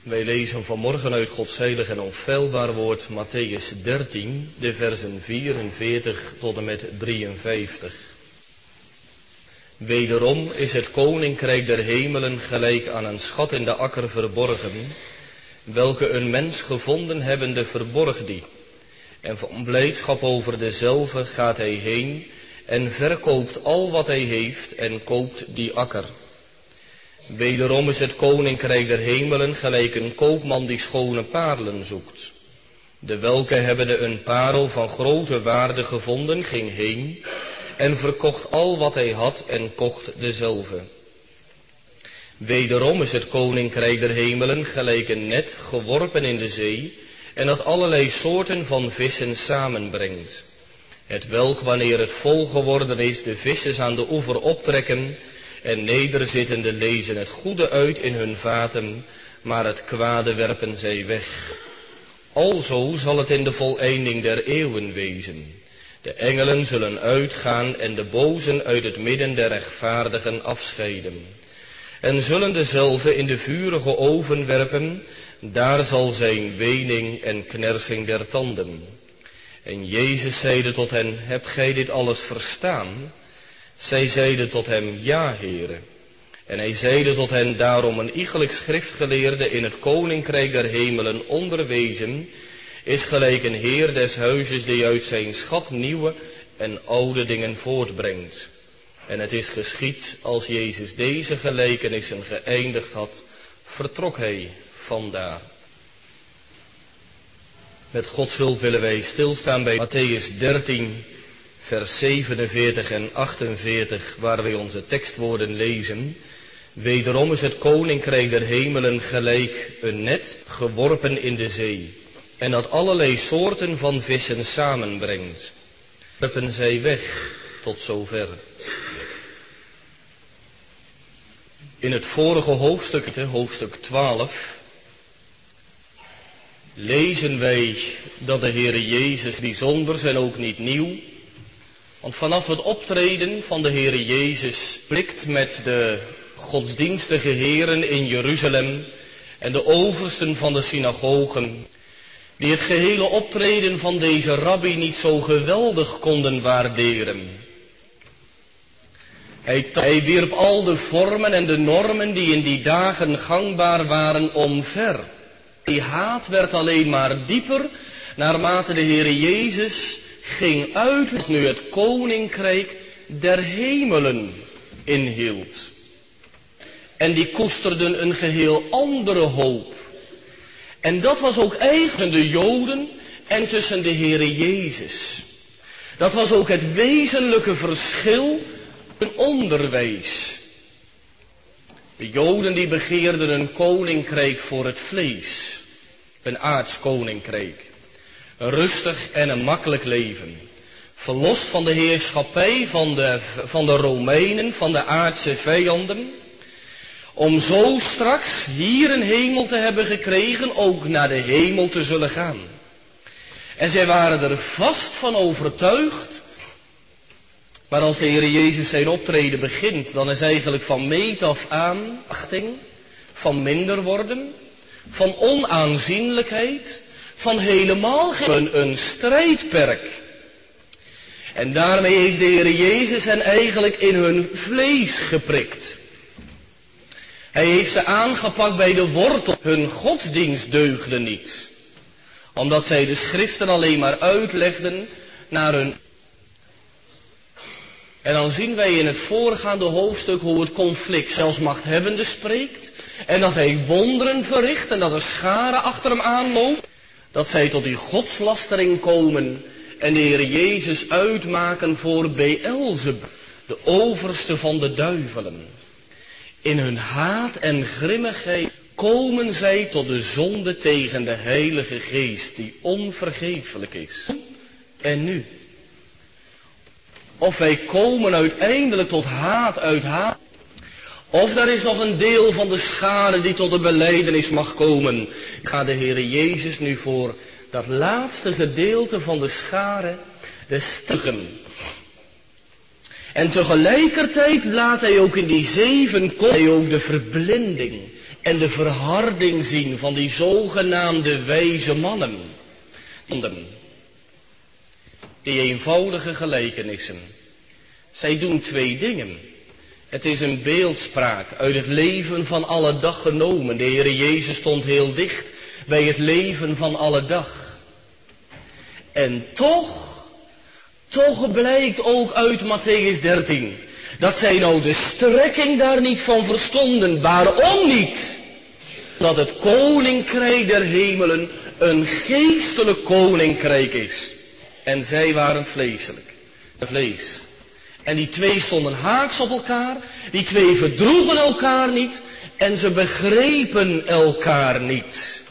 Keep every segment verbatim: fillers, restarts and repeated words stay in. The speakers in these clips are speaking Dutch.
Wij lezen vanmorgen uit Gods heilig en onfeilbaar woord Mattheüs dertien, de versen vierenveertig tot en met drieënvijftig. Wederom is het koninkrijk der hemelen gelijk aan een schat in de akker verborgen, welke een mens gevonden hebbende verborg die. En van blijdschap over dezelve gaat hij heen en verkoopt al wat hij heeft en koopt die akker. Wederom is het koninkrijk der hemelen gelijk een koopman die schone paarlen zoekt. De welke hebbende een parel van grote waarde gevonden, ging heen en verkocht al wat hij had en kocht dezelve. Wederom is het koninkrijk der hemelen gelijk een net geworpen in de zee en dat allerlei soorten van vissen samenbrengt. Het welk, wanneer het vol geworden is, de vissers aan de oever optrekken en nederzittende lezen het goede uit in hun vaten, maar het kwade werpen zij weg. Alzo zal het in de voleinding der eeuwen wezen. De engelen zullen uitgaan en de bozen uit het midden der rechtvaardigen afscheiden. En zullen dezelve in de vurige oven werpen, daar zal zijn wening en knersing der tanden. En Jezus zeide tot hen, hebt gij dit alles verstaan? Zij zeiden tot hem, ja, Heere. En hij zeide tot hen, daarom een iegelijk schriftgeleerde in het koninkrijk der hemelen onderwezen, is gelijk een heer des huizes die uit zijn schat nieuwe en oude dingen voortbrengt. En het is geschied, als Jezus deze gelijkenissen geëindigd had, vertrok hij vandaar. Met Gods hulp willen wij stilstaan bij Mattheüs dertien, vers zevenenveertig en achtenveertig, waar wij onze tekstwoorden lezen. Wederom is het koninkrijk der hemelen gelijk een net geworpen in de zee, en dat allerlei soorten van vissen samenbrengt. Werpen zij weg tot zover. In het vorige hoofdstuk, hoofdstuk twaalf, lezen wij dat de Heere Jezus bijzonders en ook niet nieuw, want vanaf het optreden van de Heere Jezus prikt met de godsdienstige heren in Jeruzalem en de oversten van de synagogen, die het gehele optreden van deze rabbi niet zo geweldig konden waarderen. Hij, hij wierp al de vormen en de normen die in die dagen gangbaar waren omver. Die haat werd alleen maar dieper, naarmate de Heere Jezus ging uit wat nu het koninkrijk der hemelen inhield. En die koesterden een geheel andere hoop. En dat was ook eigen de Joden en tussen de Heere Jezus. Dat was ook het wezenlijke verschil in onderwijs. De Joden die begeerden een koninkrijk voor het vlees. Een aards koninkrijk. Een rustig en een makkelijk leven. Verlost van de heerschappij van de, van de Romeinen, van de aardse vijanden. Om zo straks hier een hemel te hebben gekregen, ook naar de hemel te zullen gaan. En zij waren er vast van overtuigd. Maar als de Heer Jezus zijn optreden begint, dan is eigenlijk van meet af aan achting, van minder worden, van onaanzienlijkheid, van helemaal geen een strijdperk. En daarmee heeft de Heer Jezus hen eigenlijk in hun vlees geprikt. Hij heeft ze aangepakt bij de wortel. Hun godsdienst deugde niet. Omdat zij de schriften alleen maar uitlegden naar hun. En dan zien wij in het voorgaande hoofdstuk hoe het conflict zelfs machthebbende spreekt. En dat hij wonderen verricht en dat er scharen achter hem aanloopt. Dat zij tot die godslastering komen en de Heer Jezus uitmaken voor Beelzebub, de overste van de duivelen. In hun haat en grimmigheid komen zij tot de zonde tegen de Heilige Geest, die onvergeeflijk is. En nu? Of wij komen uiteindelijk tot haat uit haat. Of er is nog een deel van de schare die tot de belijdenis mag komen. Ga de Heere Jezus nu voor dat laatste gedeelte van de schare, de stuggen. En tegelijkertijd laat hij ook in die zeven kom hij ook de verblinding en de verharding zien van die zogenaamde wijze mannen. Die eenvoudige gelijkenissen. Zij doen twee dingen. Het is een beeldspraak uit het leven van alle dag genomen. De Heere Jezus stond heel dicht bij het leven van alle dag. En toch, toch blijkt ook uit Mattheüs dertien, dat zij nou de strekking daar niet van verstonden. Waarom niet? Dat het koninkrijk der hemelen een geestelijk koninkrijk is. En zij waren vleeselijk. Vlees. En die twee stonden haaks op elkaar. Die twee verdroegen elkaar niet. En ze begrepen elkaar niet.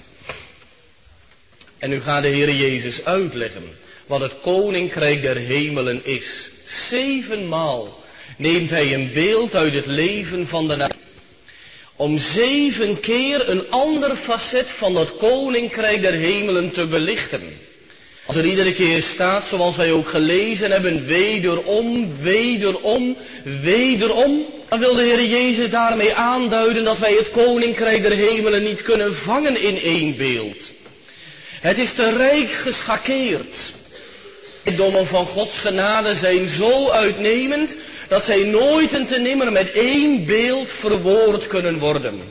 En nu gaat de Heer Jezus uitleggen wat het koninkrijk der hemelen is. Zevenmaal neemt hij een beeld uit het leven van de natie. Om zeven keer een ander facet van dat koninkrijk der hemelen te belichten. Als er iedere keer staat, zoals wij ook gelezen hebben, wederom, wederom, wederom, dan wil de Heer Jezus daarmee aanduiden dat wij het koninkrijk der hemelen niet kunnen vangen in één beeld. Het is te rijk geschakeerd. De rijkdommen van Gods genade zijn zo uitnemend dat zij nooit en te nimmer met één beeld verwoord kunnen worden.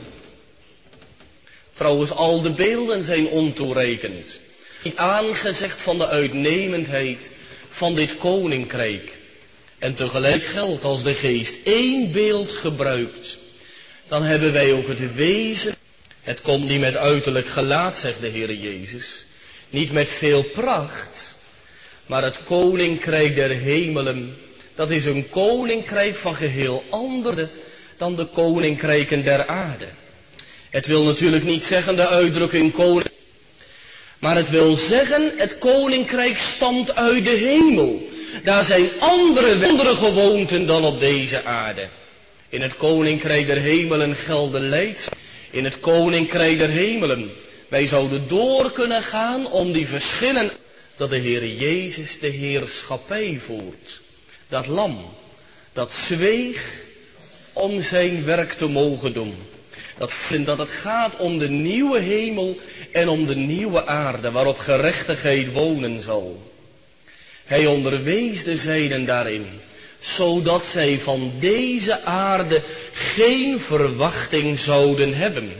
Trouwens, al de beelden zijn ontoereikend. Niet aangezegd van de uitnemendheid van dit koninkrijk. En tegelijk geldt, als de geest één beeld gebruikt, dan hebben wij ook het wezen. Het komt niet met uiterlijk gelaat, zegt de Heer Jezus. Niet met veel pracht. Maar het koninkrijk der hemelen, dat is een koninkrijk van geheel andere dan de koninkrijken der aarde. Het wil natuurlijk niet zeggen de uitdrukking koninkrijk. Maar het wil zeggen, het koninkrijk stamt uit de hemel. Daar zijn andere, andere gewoonten dan op deze aarde. In het koninkrijk der hemelen gelden leidsels. In het koninkrijk der hemelen. Wij zouden door kunnen gaan om die verschillen. Dat de Heere Jezus de heerschappij voert. Dat lam, dat zweeg om zijn werk te mogen doen. Dat, dat het gaat om de nieuwe hemel en om de nieuwe aarde waarop gerechtigheid wonen zal. Hij onderwees de zijnen daarin, zodat zij van deze aarde geen verwachting zouden hebben.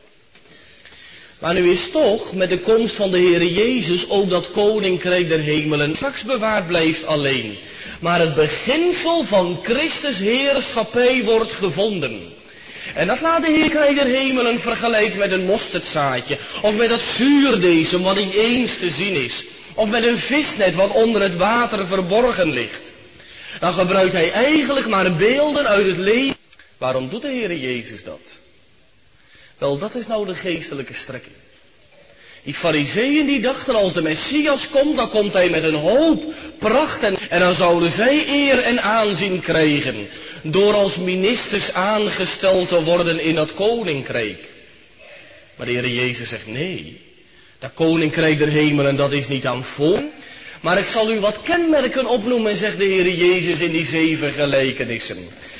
Maar nu is toch met de komst van de Heere Jezus ook dat koninkrijk der hemelen straks bewaard blijft alleen. Maar het beginsel van Christus heerschappij wordt gevonden. En dat laat de Heerkrijk der hemelen vergelijken met een mosterdzaadje. Of met dat zuurdesem wat niet eens te zien is. Of met een visnet wat onder het water verborgen ligt. Dan gebruikt hij eigenlijk maar beelden uit het leven. Waarom doet de Heere Jezus dat? Wel, dat is nou de geestelijke strekking. Die fariseeën die dachten, als de Messias komt, dan komt hij met een hoop pracht en, en dan zouden zij eer en aanzien krijgen. Door als ministers aangesteld te worden in dat koninkrijk. Maar de Heer Jezus zegt nee. Dat koninkrijk der hemelen, dat is niet aan voor. Maar ik zal u wat kenmerken opnoemen, zegt de Heer Jezus in die zeven gelijkenissen.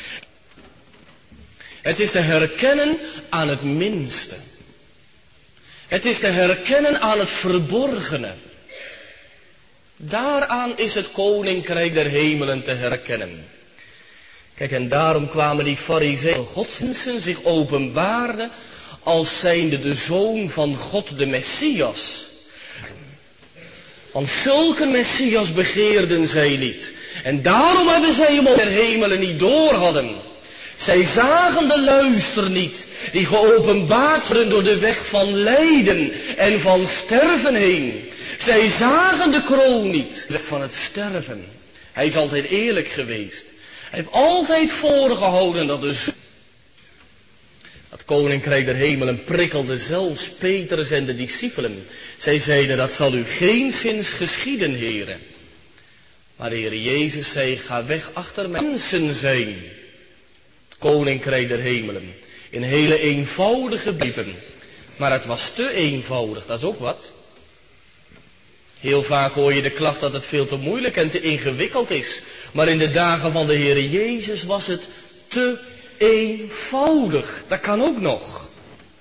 Het is te herkennen aan het minste. Het is te herkennen aan het verborgene. Daaraan is het koninkrijk der hemelen te herkennen. Kijk, en daarom kwamen die fariseeën godsdiensten zich openbaarden als zijnde de zoon van God, de Messias. Want zulke Messias begeerden zij niet. En daarom hebben zij hem op der hemelen niet door hadden. Zij zagen de luister niet, die geopenbaard werden door de weg van lijden en van sterven heen. Zij zagen de kroon niet, de weg van het sterven. Hij is altijd eerlijk geweest. Hij heeft altijd voorgehouden dat de zo... Het koninkrijk der hemelen prikkelde zelfs Petrus en de discipelen. Zij zeiden, dat zal u geenszins geschieden, heren. Maar de Heer Jezus zei, ga weg achter mij. Mensen zijn het koninkrijk der hemelen. In hele eenvoudige begrippen. Maar het was te eenvoudig, dat is ook wat. Heel vaak hoor je de klacht dat het veel te moeilijk en te ingewikkeld is. Maar in de dagen van de Heere Jezus was het te eenvoudig. Dat kan ook nog.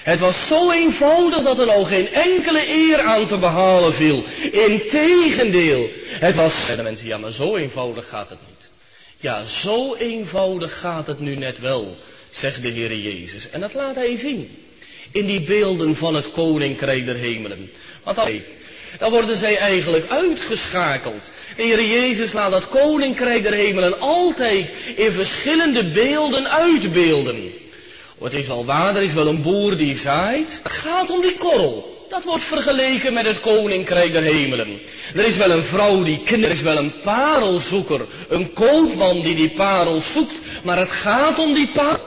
Het was zo eenvoudig dat er nou geen enkele eer aan te behalen viel. Integendeel, het was... En de mensen, ja, maar zo eenvoudig gaat het niet. Ja, zo eenvoudig gaat het nu net wel, zegt de Heer Jezus. En dat laat hij zien. In die beelden van het koninkrijk der hemelen. Want dan, dan worden zij eigenlijk uitgeschakeld. De Heer Jezus laat dat koninkrijk der hemelen altijd in verschillende beelden uitbeelden. Het is wel waar, er is wel een boer die zaait. Het gaat om die korrel. Dat wordt vergeleken met het koninkrijk der hemelen. Er is wel een vrouw die knipt. Er is wel een parelzoeker. Een koopman die die parel zoekt. Maar het gaat om die parel.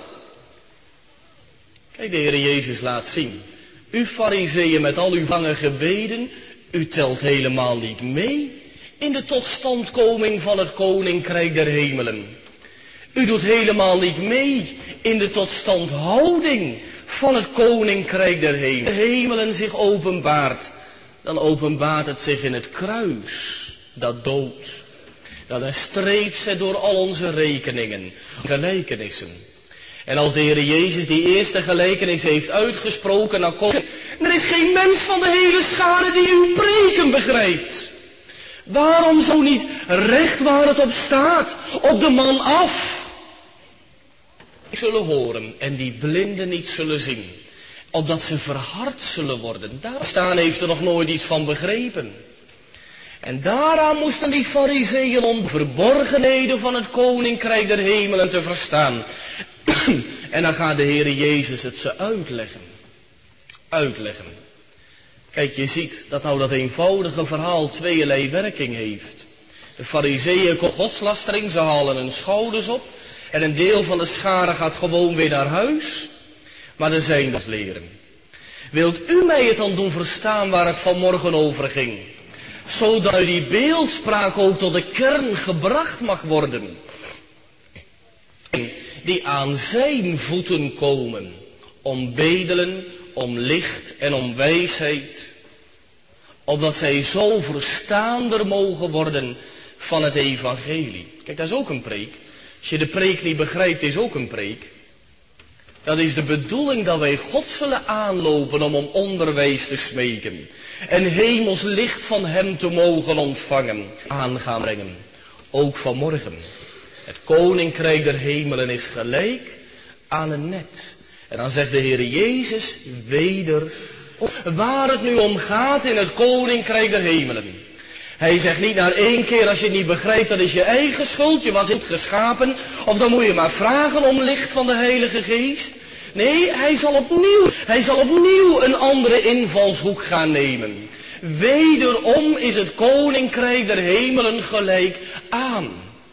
Kijk, de Heer Jezus laat zien. U farizeeën met al uw vange gebeden. U telt helemaal niet mee in de totstandkoming van het koninkrijk der hemelen. U doet helemaal niet mee in de totstandhouding van het koninkrijk der hemelen. De hemelen zich openbaart, dan openbaart het zich in het kruis, dat doodt. Dat een streep zet door al onze rekeningen, gelijkenissen. En als de Heer Jezus die eerste gelijkenis heeft uitgesproken, dan komt... Er is geen mens van de hele schare die uw preken begrijpt. Waarom zo niet recht waar het op staat, op de man af? Zullen horen en die blinden niet zullen zien, opdat ze verhard zullen worden. Daar staan heeft er nog nooit iets van begrepen. En daaraan moesten die farizeeën om verborgenheden van het koninkrijk der hemelen te verstaan. En dan gaat de Heer Jezus het ze uitleggen. Uitleggen. Kijk, je ziet dat nou dat eenvoudige verhaal tweeërlei werking heeft. De farizeeën kon godslastering, ze halen hun schouders op. En een deel van de schare gaat gewoon weer naar huis. Maar er zijn dus leren. Wilt u mij het dan doen verstaan waar het vanmorgen over ging? Zodat die beeldspraak ook tot de kern gebracht mag worden. Die aan zijn voeten komen. Om bedelen, om licht en om wijsheid. Opdat zij zo verstaander mogen worden van het evangelie. Kijk, dat is ook een preek. Als je de preek niet begrijpt, is ook een preek. Dat is de bedoeling dat wij God zullen aanlopen om om onderwijs te smeken. En hemels licht van hem te mogen ontvangen. Aan gaan brengen. Ook vanmorgen. Het koninkrijk der hemelen is gelijk aan een net. En dan zegt de Heer Jezus weder. Waar het nu om gaat in het koninkrijk der hemelen. Hij zegt niet na één keer, als je het niet begrijpt, dat is je eigen schuld, je was niet geschapen, of dan moet je maar vragen om licht van de Heilige Geest. Nee, hij zal opnieuw, hij zal opnieuw een andere invalshoek gaan nemen. Wederom is het koninkrijk der hemelen gelijk aan.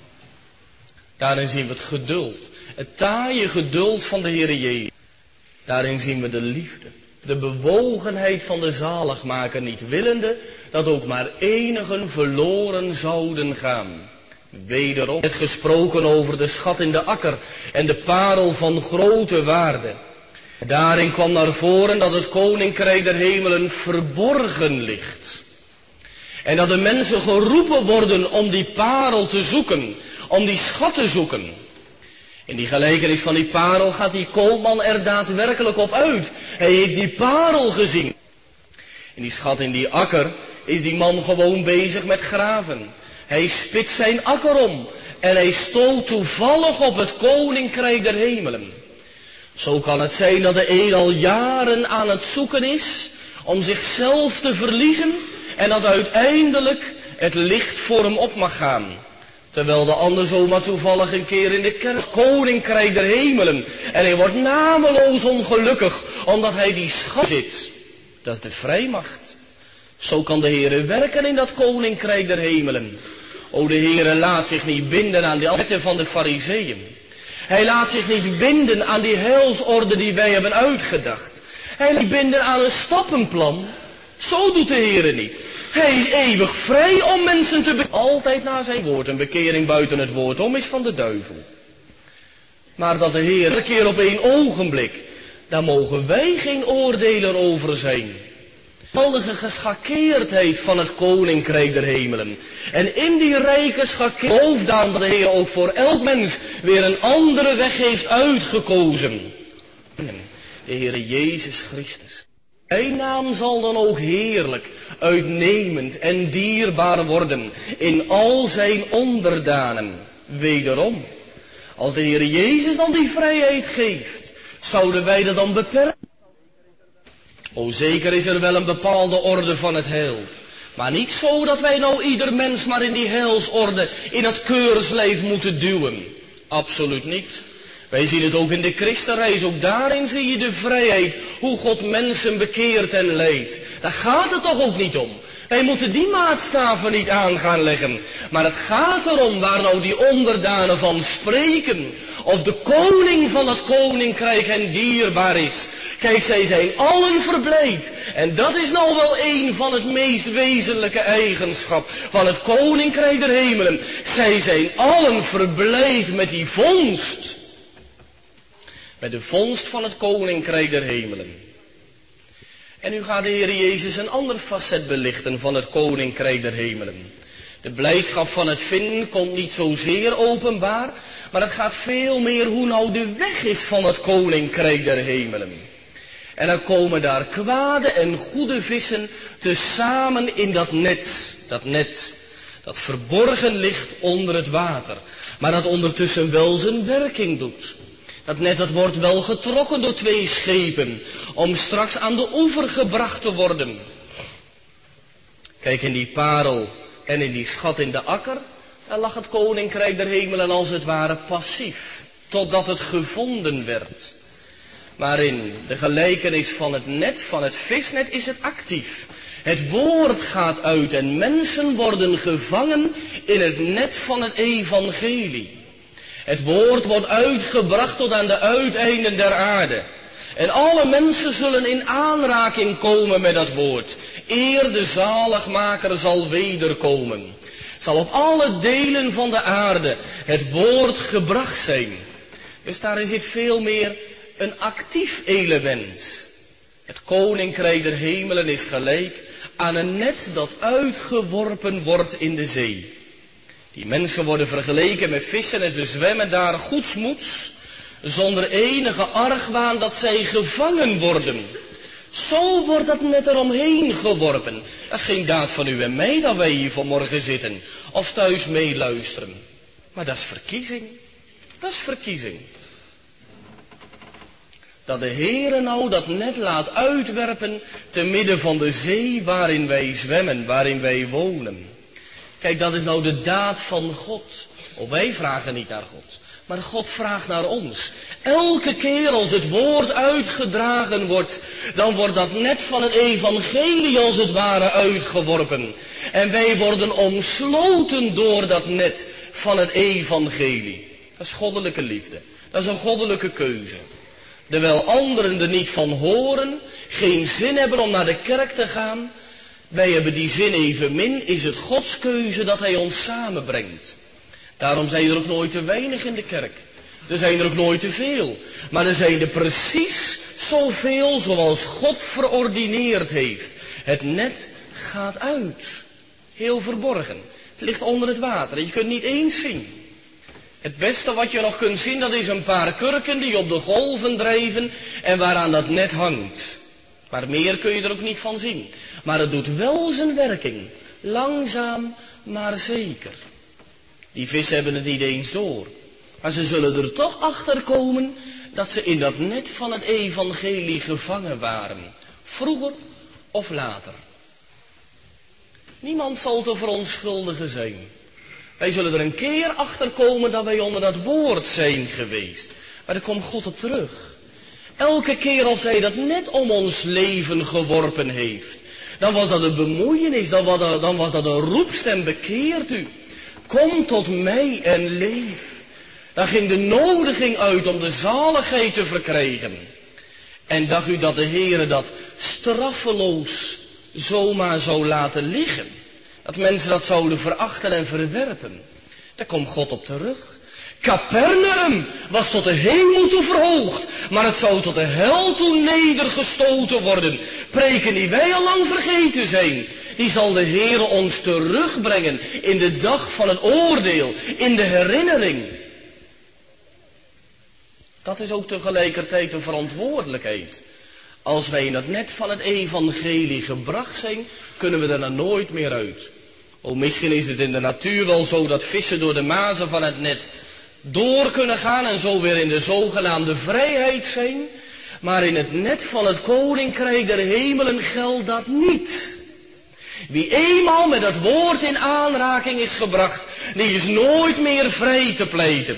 Daarin zien we het geduld, het taaie geduld van de Heer Jezus. Daarin zien we de liefde. De bewogenheid van de zaligmaker, niet willende dat ook maar enigen verloren zouden gaan. Wederom werd gesproken over de schat in de akker en de parel van grote waarde. Daarin kwam naar voren dat het koninkrijk der hemelen verborgen ligt. En dat de mensen geroepen worden om die parel te zoeken, om die schat te zoeken. In die gelijkenis van die parel gaat die koopman er daadwerkelijk op uit. Hij heeft die parel gezien. In die schat in die akker is die man gewoon bezig met graven. Hij spitst zijn akker om en hij stoot toevallig op het koninkrijk der hemelen. Zo kan het zijn dat de een al jaren aan het zoeken is om zichzelf te verliezen en dat uiteindelijk het licht voor hem op mag gaan. Terwijl de ander zomaar toevallig een keer in de kerk, koninkrijk der hemelen. En hij wordt nameloos ongelukkig, omdat hij die schat zit. Dat is de vrijmacht. Zo kan de Heere werken in dat koninkrijk der hemelen. O, de Heere laat zich niet binden aan de wetten van de farizeeën. Hij laat zich niet binden aan die heilsorde die wij hebben uitgedacht. Hij laat zich binden aan een stappenplan. Zo doet de Heere niet. Hij is eeuwig vrij om mensen te bekeren. Altijd naar zijn woord. Een bekering buiten het woord om is van de duivel. Maar dat de Heer een keer op één ogenblik. Daar mogen wij geen oordeler over zijn. Geweldige geschakeerdheid van het koninkrijk der hemelen. En in die rijke schakeerdheid geloof dan dat de Heer ook voor elk mens weer een andere weg heeft uitgekozen. de Heere Jezus Christus. Zijn naam zal dan ook heerlijk, uitnemend en dierbaar worden in al zijn onderdanen. Wederom, als de Heere Jezus dan die vrijheid geeft, zouden wij dat dan beperken? O, zeker is er wel een bepaalde orde van het heil. Maar niet zo dat wij nou ieder mens maar in die heilsorde, in het keurslijf moeten duwen. Absoluut niet. Wij zien het ook in de Christenreis, ook daarin zie je de vrijheid, hoe God mensen bekeert en leidt. Daar gaat het toch ook niet om. Wij moeten die maatstaven niet aan gaan leggen. Maar het gaat erom waar nou die onderdanen van spreken. Of de koning van het koninkrijk hen dierbaar is. Kijk, zij zijn allen verblijd. En dat is nou wel een van het meest wezenlijke eigenschap van het koninkrijk der hemelen. Zij zijn allen verblijd met die vondst. Met de vondst van het koninkrijk der hemelen. En nu gaat de Heer Jezus een ander facet belichten van het koninkrijk der hemelen. De blijdschap van het vinden komt niet zozeer openbaar, maar het gaat veel meer hoe nou de weg is van het koninkrijk der hemelen. En dan komen daar kwade en goede vissen tezamen in dat net, dat net, dat verborgen ligt onder het water, maar dat ondertussen wel zijn werking doet. Dat net, dat wordt wel getrokken door twee schepen, om straks aan de oever gebracht te worden. Kijk, in die parel en in die schat in de akker, daar lag het koninkrijk der hemelen als het ware passief, totdat het gevonden werd. Maar in de gelijkenis van het net, van het visnet, is het actief. Het woord gaat uit en mensen worden gevangen in het net van het evangelie. Het woord wordt uitgebracht tot aan de uiteinden der aarde. En alle mensen zullen in aanraking komen met dat woord. Eer de zaligmaker zal wederkomen. Zal op alle delen van de aarde het woord gebracht zijn. Dus daarin zit veel meer een actief element. Het koninkrijk der hemelen is gelijk aan een net dat uitgeworpen wordt in de zee. Die mensen worden vergeleken met vissen en ze zwemmen daar goedsmoeds, zonder enige argwaan dat zij gevangen worden. Zo wordt dat net eromheen geworpen. Dat is geen daad van u en mij dat wij hier vanmorgen zitten, of thuis meeluisteren. Maar dat is verkiezing. Dat is verkiezing. Dat de Heere nou dat net laat uitwerpen te midden van de zee waarin wij zwemmen, waarin wij wonen. Kijk, dat is nou de daad van God. Of wij vragen niet naar God, maar God vraagt naar ons. Elke keer als het woord uitgedragen wordt, dan wordt dat net van het evangelie als het ware uitgeworpen. En wij worden omsloten door dat net van het evangelie. Dat is goddelijke liefde. Dat is een goddelijke keuze. Terwijl anderen er niet van horen, geen zin hebben om naar de kerk te gaan. Wij hebben die zin evenmin, is het Gods keuze dat Hij ons samenbrengt. Daarom zijn er ook nooit te weinig in de kerk. Er zijn er ook nooit te veel. Maar er zijn er precies zoveel zoals God verordineerd heeft. Het net gaat uit. Heel verborgen. Het ligt onder het water en je kunt het niet eens zien. Het beste wat je nog kunt zien, dat is een paar kurken die op de golven drijven en waaraan dat net hangt. Maar meer kun je er ook niet van zien. Maar het doet wel zijn werking. Langzaam, maar zeker. Die vissen hebben het niet eens door. Maar ze zullen er toch achter komen dat ze in dat net van het evangelie gevangen waren. Vroeger of later. Niemand zal te verontschuldigen zijn. Wij zullen er een keer achter komen dat wij onder dat woord zijn geweest. Maar daar komt God op terug. Elke keer als Hij dat net om ons leven geworpen heeft, dan was dat een bemoeienis, dan was dat, dan was dat een roepstem, bekeert u. Kom tot mij en leef. Daar ging de nodiging uit om de zaligheid te verkrijgen. En dacht u dat de Heere dat straffeloos zomaar zou laten liggen? Dat mensen dat zouden verachten en verwerpen? Daar komt God op terug. Capernaum was tot de hemel toe verhoogd, maar het zou tot de hel toe nedergestoten worden. Preken die wij al lang vergeten zijn, die zal de Heere ons terugbrengen in de dag van het oordeel, in de herinnering. Dat is ook tegelijkertijd een verantwoordelijkheid. Als wij in het net van het evangelie gebracht zijn, kunnen we er dan nooit meer uit. Oh, misschien is het in de natuur wel zo dat vissen door de mazen van het net door kunnen gaan en zo weer in de zogenaamde vrijheid zijn. Maar in het net van het koninkrijk der hemelen geldt dat niet. Wie eenmaal met het woord in aanraking is gebracht, die is nooit meer vrij te pleiten.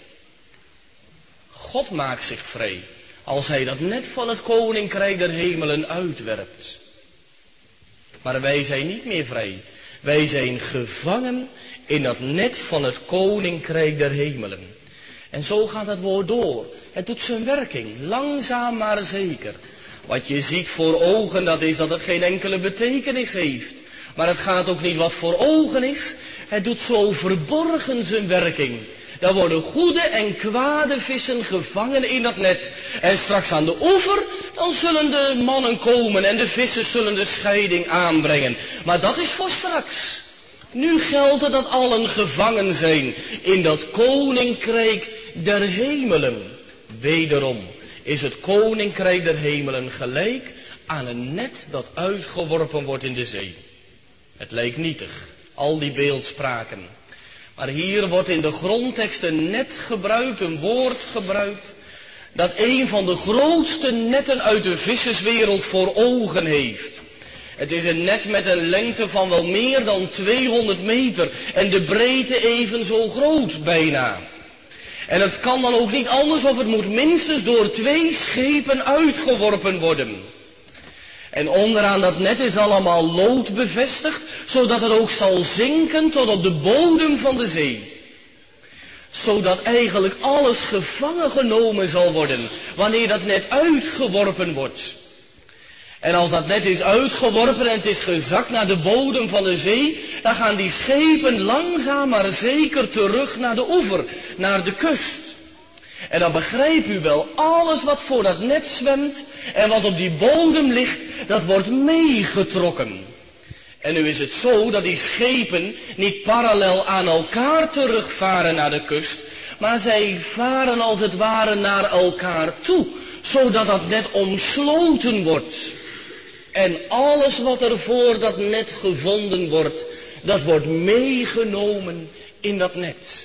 God maakt zich vrij als hij dat net van het koninkrijk der hemelen uitwerpt. Maar wij zijn niet meer vrij. Wij zijn gevangen in dat net van het koninkrijk der hemelen. En zo gaat het woord door. Het doet zijn werking, langzaam maar zeker. Wat je ziet voor ogen, dat is dat het geen enkele betekenis heeft. Maar het gaat ook niet wat voor ogen is. Het doet zo verborgen zijn werking. Daar worden goede en kwade vissen gevangen in dat net. En straks aan de oever, dan zullen de mannen komen en de vissen zullen de scheiding aanbrengen. Maar dat is voor straks. Nu geldt het dat allen gevangen zijn in dat koninkrijk der hemelen. Wederom is het koninkrijk der hemelen gelijk aan een net dat uitgeworpen wordt in de zee. Het lijkt nietig, al die beeldspraken. Maar hier wordt in de grondtekst een net gebruikt, een woord gebruikt, dat een van de grootste netten uit de visserswereld voor ogen heeft. Het is een net met een lengte van wel meer dan tweehonderd meter en de breedte evenzo groot bijna. En het kan dan ook niet anders of het moet minstens door twee schepen uitgeworpen worden. En onderaan dat net is allemaal lood bevestigd, zodat het ook zal zinken tot op de bodem van de zee. Zodat eigenlijk alles gevangen genomen zal worden, wanneer dat net uitgeworpen wordt. En als dat net is uitgeworpen en het is gezakt naar de bodem van de zee, dan gaan die schepen langzaam maar zeker terug naar de oever, naar de kust. En dan begrijpt u wel, alles wat voor dat net zwemt en wat op die bodem ligt, dat wordt meegetrokken. En nu is het zo dat die schepen niet parallel aan elkaar terugvaren naar de kust, maar zij varen als het ware naar elkaar toe, zodat dat net omsloten wordt. En alles wat er voor dat net gevonden wordt, dat wordt meegenomen in dat net.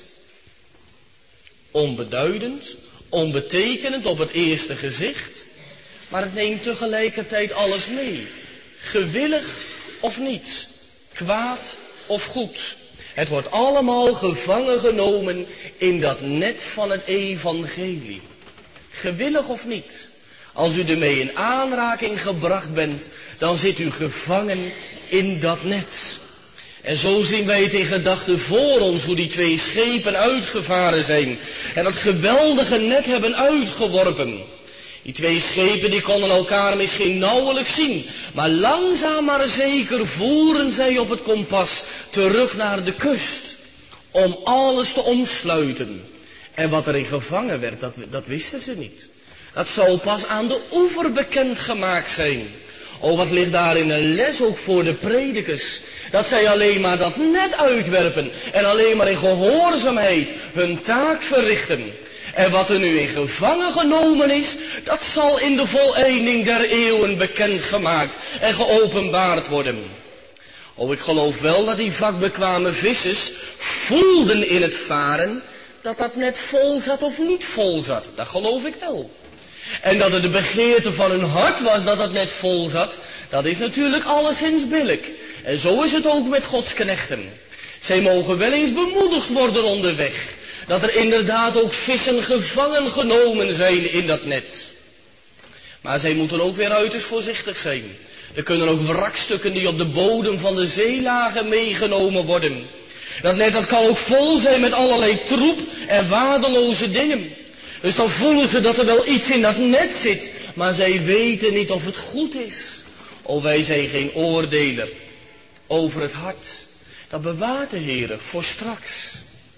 Onbeduidend, onbetekenend op het eerste gezicht, maar het neemt tegelijkertijd alles mee. Gewillig of niet, kwaad of goed. Het wordt allemaal gevangen genomen in dat net van het evangelie. Gewillig of niet. Als u ermee in aanraking gebracht bent, dan zit u gevangen in dat net. En zo zien wij het in gedachten voor ons, hoe die twee schepen uitgevaren zijn. En dat geweldige net hebben uitgeworpen. Die twee schepen die konden elkaar misschien nauwelijks zien. Maar langzaam maar zeker voeren zij op het kompas terug naar de kust. Om alles te omsluiten. En wat erin gevangen werd, dat, dat wisten ze niet. Dat zou pas aan de oever bekendgemaakt zijn. Oh, wat ligt daarin een les ook voor de predikers. Dat zij alleen maar dat net uitwerpen en alleen maar in gehoorzaamheid hun taak verrichten. En wat er nu in gevangen genomen is, dat zal in de voleinding der eeuwen bekendgemaakt en geopenbaard worden. Oh, ik geloof wel dat die vakbekwame vissers voelden in het varen dat dat net vol zat of niet vol zat. Dat geloof ik wel. En dat het de begeerte van hun hart was dat het net vol zat, dat is natuurlijk alleszins billijk. En zo is het ook met Gods knechten. Zij mogen wel eens bemoedigd worden onderweg. Dat er inderdaad ook vissen gevangen genomen zijn in dat net. Maar zij moeten ook weer uiterst voorzichtig zijn. Er kunnen ook wrakstukken die op de bodem van de zee lagen meegenomen worden. Dat net dat kan ook vol zijn met allerlei troep en waardeloze dingen. Dus dan voelen ze dat er wel iets in dat net zit, maar zij weten niet of het goed is. Oh, wij zijn geen oordeler over het hart. Dat bewaart de Heer voor straks.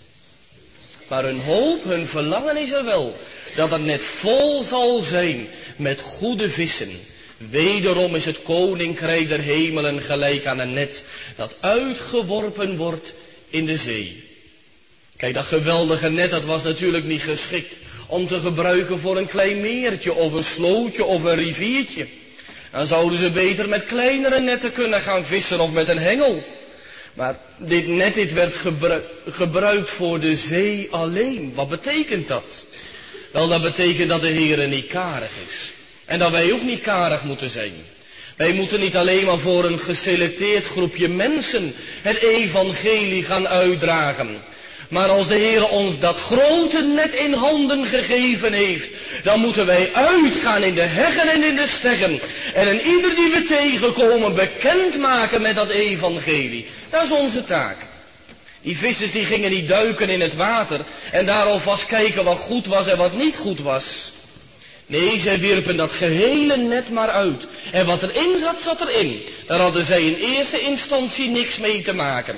Maar hun hoop, hun verlangen is er wel, dat het net vol zal zijn met goede vissen. Wederom is het koninkrijk der hemelen gelijk aan een net dat uitgeworpen wordt in de zee. Kijk, dat geweldige net, dat was natuurlijk niet geschikt om te gebruiken voor een klein meertje of een slootje of een riviertje. Dan zouden ze beter met kleinere netten kunnen gaan vissen of met een hengel. Maar dit net, dit werd gebru- gebruikt voor de zee alleen. Wat betekent dat? Wel, dat betekent dat de Heere niet karig is. En dat wij ook niet karig moeten zijn. Wij moeten niet alleen maar voor een geselecteerd groepje mensen het evangelie gaan uitdragen. Maar als de Heere ons dat grote net in handen gegeven heeft, dan moeten wij uitgaan in de heggen en in de steggen. En een ieder die we tegenkomen bekend maken met dat evangelie. Dat is onze taak. Die vissers die gingen niet duiken in het water en daar alvast kijken wat goed was en wat niet goed was. Nee, zij wierpen dat gehele net maar uit. En wat erin zat, zat erin. Daar hadden zij in eerste instantie niks mee te maken.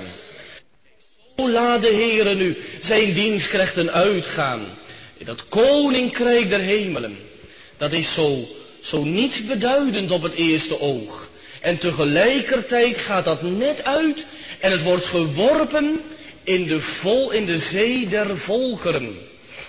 Zo laat de Heere nu zijn dienstknechten uitgaan. In dat koninkrijk der hemelen. Dat is zo, zo nietsbeduidend op het eerste oog. En tegelijkertijd gaat dat net uit en het wordt geworpen in de, vol, in de zee der volkeren.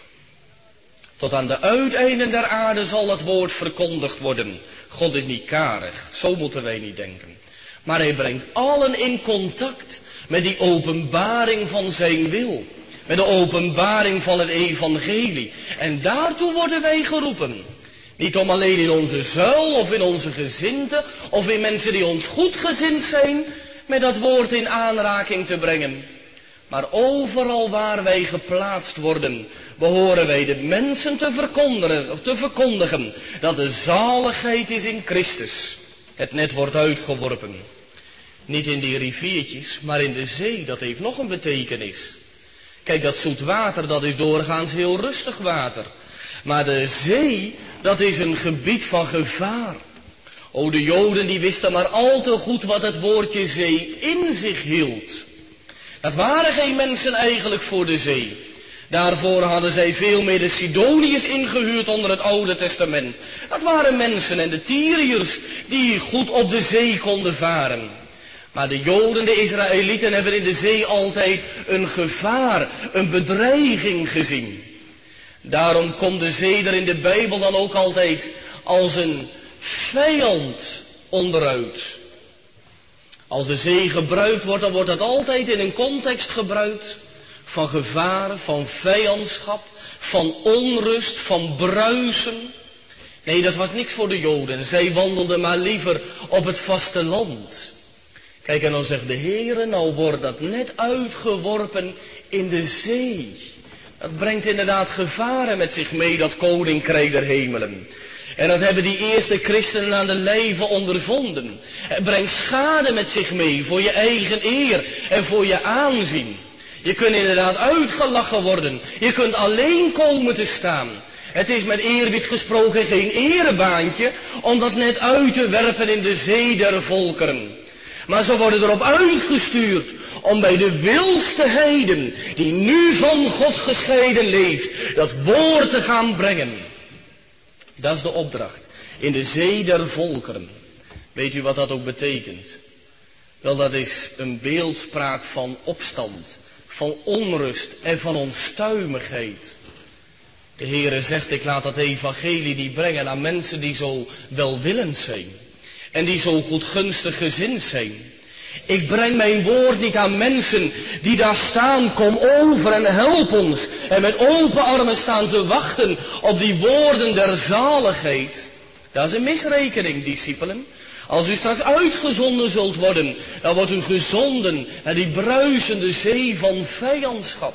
Tot aan de uiteinden der aarde zal het woord verkondigd worden. God is niet karig, zo moeten wij niet denken. Maar hij brengt allen in contact met die openbaring van zijn wil. Met de openbaring van het evangelie. En daartoe worden wij geroepen. Niet om alleen in onze zuil of in onze gezindte of in mensen die ons goedgezind zijn met dat woord in aanraking te brengen. Maar overal waar wij geplaatst worden, behoren wij de mensen te verkondigen, of te verkondigen dat de zaligheid is in Christus. Het net wordt uitgeworpen. Niet in die riviertjes, maar in de zee, dat heeft nog een betekenis. Kijk, dat zoet water, dat is doorgaans heel rustig water. Maar de zee, dat is een gebied van gevaar. O, de Joden die wisten maar al te goed wat het woordje zee in zich hield. Dat waren geen mensen eigenlijk voor de zee. Daarvoor hadden zij veel meer de Sidoniërs ingehuurd onder het Oude Testament. Dat waren mensen en de Tyriërs die goed op de zee konden varen. Maar de Joden, de Israëlieten, hebben in de zee altijd een gevaar, een bedreiging gezien. Daarom komt de zee er in de Bijbel dan ook altijd als een vijand onderuit. Als de zee gebruikt wordt, dan wordt dat altijd in een context gebruikt van gevaar, van vijandschap, van onrust, van bruisen. Nee, dat was niks voor de Joden. Zij wandelden maar liever op het vasteland. Kijk, en dan zegt de Heere, nou wordt dat net uitgeworpen in de zee. Dat brengt inderdaad gevaren met zich mee, dat koninkrijk der hemelen. En dat hebben die eerste christenen aan de lijve ondervonden. Het brengt schade met zich mee voor je eigen eer en voor je aanzien. Je kunt inderdaad uitgelachen worden. Je kunt alleen komen te staan. Het is met eerbied gesproken geen erebaantje om dat net uit te werpen in de zee der volkeren. Maar ze worden erop uitgestuurd om bij de wilste heiden, die nu van God gescheiden leeft, dat woord te gaan brengen. Dat is de opdracht. In de zee der volkeren. Weet u wat dat ook betekent? Wel, dat is een beeldspraak van opstand, van onrust en van onstuimigheid. De Heere zegt, ik laat dat evangelie niet brengen aan mensen die zo welwillend zijn. En die zo goedgunstig gezind zijn. Ik breng mijn woord niet aan mensen die daar staan, kom over en help ons. En met open armen staan te wachten op die woorden der zaligheid. Dat is een misrekening, discipelen. Als u straks uitgezonden zult worden, dan wordt u gezonden naar die bruisende zee van vijandschap.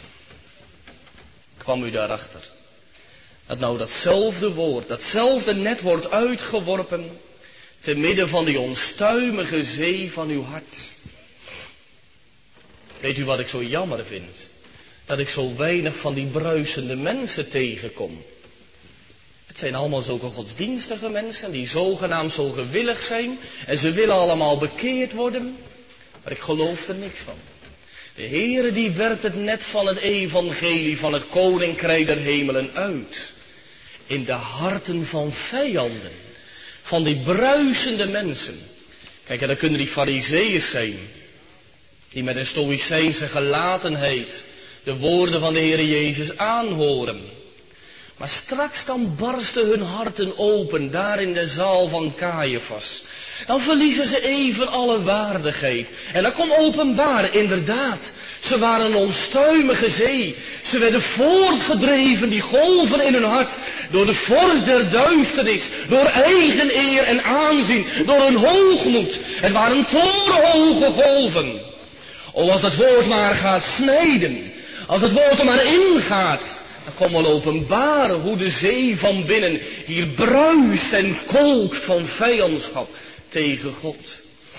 Kwam u daarachter? Dat nou datzelfde woord, datzelfde net wordt uitgeworpen te midden van die onstuimige zee van uw hart. Weet u wat ik zo jammer vind? Dat ik zo weinig van die bruisende mensen tegenkom. Het zijn allemaal zulke godsdienstige mensen die zogenaamd zo gewillig zijn. En ze willen allemaal bekeerd worden. Maar ik geloof er niks van. De Heere die werpt het net van het evangelie van het koninkrijk der hemelen uit. In de harten van vijanden. Van die bruisende mensen. Kijk, en dan kunnen die farizeeërs zijn. Die met een stoïcijnse gelatenheid de woorden van de Heer Jezus aanhoren. Maar straks dan barsten hun harten open, daar in de zaal van Caiaphas. Dan verliezen ze even alle waardigheid. En dan komt openbaar, inderdaad. Ze waren een onstuimige zee. Ze werden voortgedreven, die golven in hun hart, door de vorst der duisternis, door eigen eer en aanzien, door hun hoogmoed. Het waren torenhoge golven. O, als dat woord maar gaat snijden, als het woord er maar ingaat, dan komt wel openbaren hoe de zee van binnen hier bruist en kolkt van vijandschap tegen God.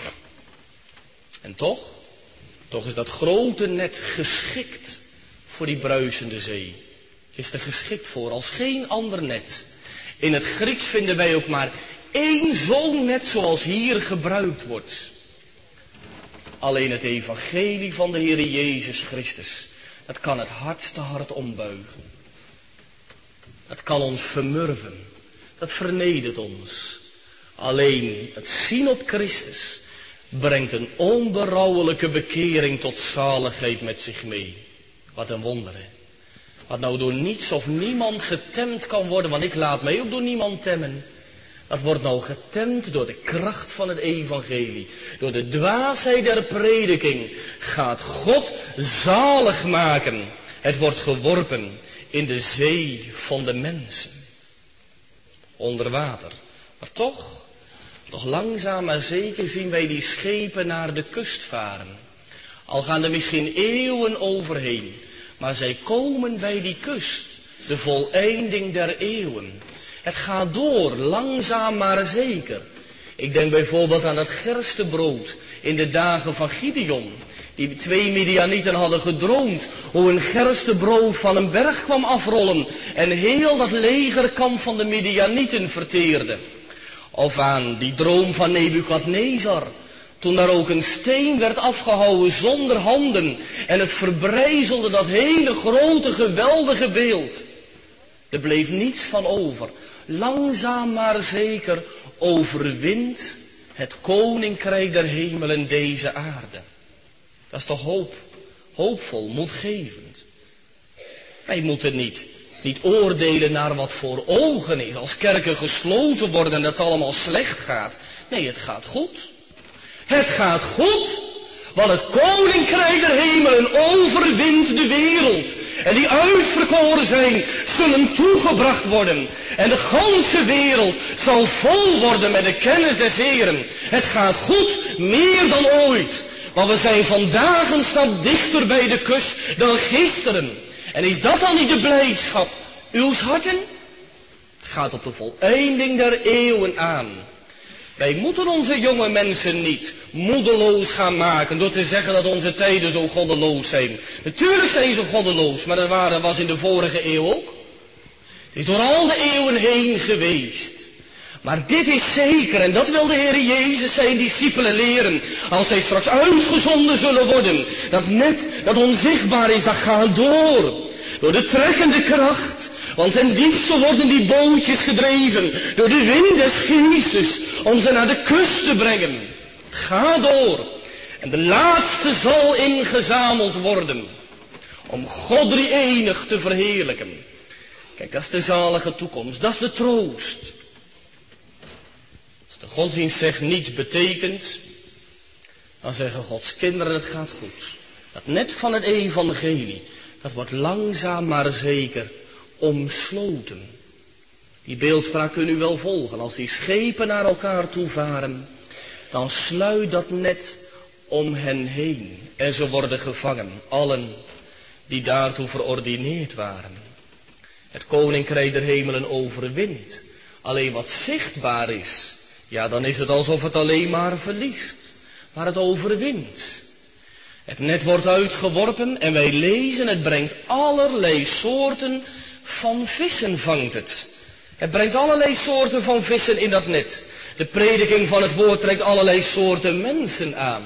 En toch, toch is dat grote net geschikt voor die bruisende zee. Het is er geschikt voor als geen ander net. In het Grieks vinden wij ook maar één zo'n net zoals hier gebruikt wordt. Alleen het evangelie van de Heer Jezus Christus, dat kan het hardste hart ombuigen. Dat kan ons vermurven. Dat vernedert ons. Alleen het zien op Christus brengt een onberouwelijke bekering tot zaligheid met zich mee. Wat een wonder, hè. Wat nou door niets of niemand getemd kan worden, want ik laat mij ook door niemand temmen. Dat wordt nou getemd door de kracht van het evangelie. Door de dwaasheid der prediking gaat God zalig maken. Het wordt geworpen in de zee van de mensen. Onder water. Maar toch, toch langzaam maar zeker zien wij die schepen naar de kust varen. Al gaan er misschien eeuwen overheen. Maar zij komen bij die kust. De voleinding der eeuwen. Het gaat door, langzaam maar zeker. Ik denk bijvoorbeeld aan het gerstebrood in de dagen van Gideon. Die twee Midianieten hadden gedroomd hoe een gerstebrood van een berg kwam afrollen en heel dat legerkamp van de Midianieten verteerde. Of aan die droom van Nebukadnezar, toen daar ook een steen werd afgehouwen zonder handen en het verbrijzelde dat hele grote geweldige beeld. Er bleef niets van over. Langzaam maar zeker overwint het koninkrijk der hemelen deze aarde. Dat is toch hoop, hoopvol, moedgevend. Wij moeten niet, niet oordelen naar wat voor ogen is. Als kerken gesloten worden en dat allemaal slecht gaat. Nee, het gaat goed. Het gaat goed. Want het koninkrijk der hemelen overwint de wereld. En die uitverkoren zijn, zullen toegebracht worden. En de ganse wereld zal vol worden met de kennis des Heeren. Het gaat goed, meer dan ooit. Want we zijn vandaag een stap dichter bij de kust dan gisteren. En is dat dan niet de blijdschap uws harten? Het gaat op de voleinding der eeuwen aan. Wij moeten onze jonge mensen niet moedeloos gaan maken door te zeggen dat onze tijden zo goddeloos zijn. Natuurlijk zijn ze goddeloos, maar dat waren, was in de vorige eeuw ook. Het is door al de eeuwen heen geweest. Maar dit is zeker, en dat wil de Heer Jezus zijn discipelen leren, als zij straks uitgezonden zullen worden. Dat net, dat onzichtbaar is, dat gaat door. Door de trekkende kracht. Want ten diepste worden die bootjes gedreven door de wind des geestes om ze naar de kust te brengen. Ga door. En de laatste zal ingezameld worden om God drie-enig te verheerlijken. Kijk, dat is de zalige toekomst. Dat is de troost. Als de godsdienst zegt niets betekent, dan zeggen Gods kinderen het gaat goed. Dat net van het evangelie, dat wordt langzaam maar zeker omsloten. Die beeldspraak kunt u wel volgen. Als die schepen naar elkaar toe varen, dan sluit dat net om hen heen. En ze worden gevangen, allen die daartoe verordineerd waren. Het koninkrijk der hemelen overwint. Alleen wat zichtbaar is, ja, dan is het alsof het alleen maar verliest. Maar het overwint. Het net wordt uitgeworpen en wij lezen, het brengt allerlei soorten van vissen vangt het. Het brengt allerlei soorten van vissen in dat net. De prediking van het woord trekt allerlei soorten mensen aan.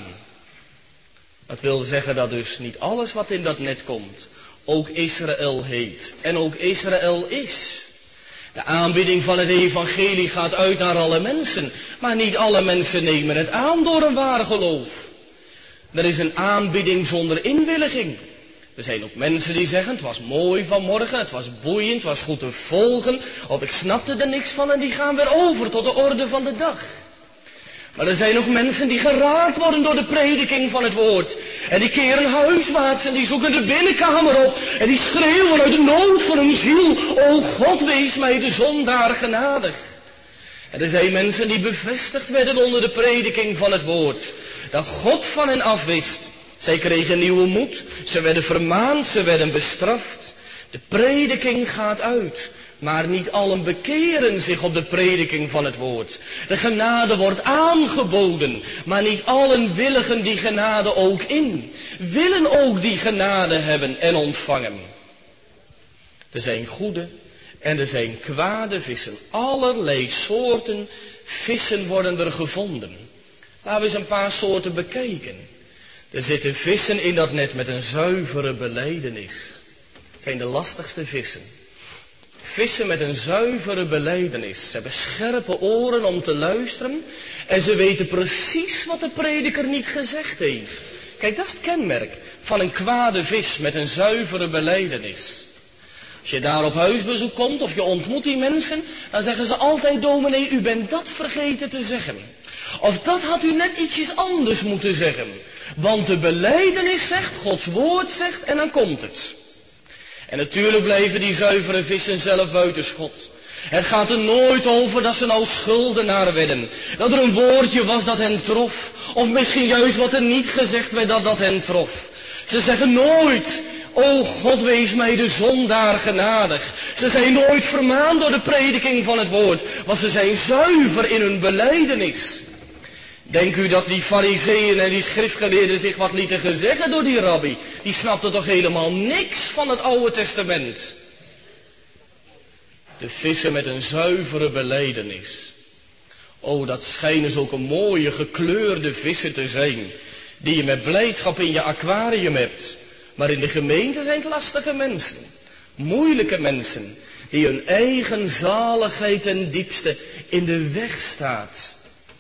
Dat wil zeggen dat dus niet alles wat in dat net komt ook Israël heet en ook Israël is. De aanbidding van het evangelie gaat uit naar alle mensen, maar niet alle mensen nemen het aan door een waar geloof. Er is een aanbidding zonder inwilliging. Er zijn ook mensen die zeggen, het was mooi vanmorgen, het was boeiend, het was goed te volgen, of ik snapte er niks van en die gaan weer over tot de orde van de dag. Maar er zijn ook mensen die geraakt worden door de prediking van het woord. En die keren huiswaarts en die zoeken de binnenkamer op. En die schreeuwen uit de nood van hun ziel. O God, wees mij de zondaar genadig. En er zijn mensen die bevestigd werden onder de prediking van het woord. Dat God van hen afwist. Zij kregen nieuwe moed. Ze werden vermaand, ze werden bestraft. De prediking gaat uit. Maar niet allen bekeren zich op de prediking van het woord. De genade wordt aangeboden, maar niet allen willigen die genade ook in. Willen ook die genade hebben en ontvangen. Er zijn goede en er zijn kwade vissen. Allerlei soorten vissen worden er gevonden. Laten we eens een paar soorten bekijken. Er zitten vissen in dat net met een zuivere belijdenis. Het zijn de lastigste vissen. Vissen met een zuivere belijdenis. Ze hebben scherpe oren om te luisteren. En ze weten precies wat de prediker niet gezegd heeft. Kijk, dat is het kenmerk van een kwade vis met een zuivere belijdenis. Als je daar op huisbezoek komt of je ontmoet die mensen, dan zeggen ze altijd, dominee, u bent dat vergeten te zeggen. Of dat had u net ietsjes anders moeten zeggen. Want de belijdenis zegt, Gods woord zegt en dan komt het. En natuurlijk blijven die zuivere vissen zelf buitenschot. Het gaat er nooit over dat ze nou schuldenaar werden. Dat er een woordje was dat hen trof. Of misschien juist wat er niet gezegd werd dat dat hen trof. Ze zeggen nooit, o God, wees mij de zondaar genadig. Ze zijn nooit vermaand door de prediking van het woord. Want ze zijn zuiver in hun belijdenis. Denk u dat die farizeeën en die schriftgeleerden zich wat lieten gezeggen door die rabbi? Die snapten toch helemaal niks van het Oude Testament. De vissen met een zuivere belijdenis. O, dat schijnen zulke mooie gekleurde vissen te zijn. Die je met blijdschap in je aquarium hebt. Maar in de gemeente zijn het lastige mensen. Moeilijke mensen. Die hun eigen zaligheid ten diepste in de weg staat.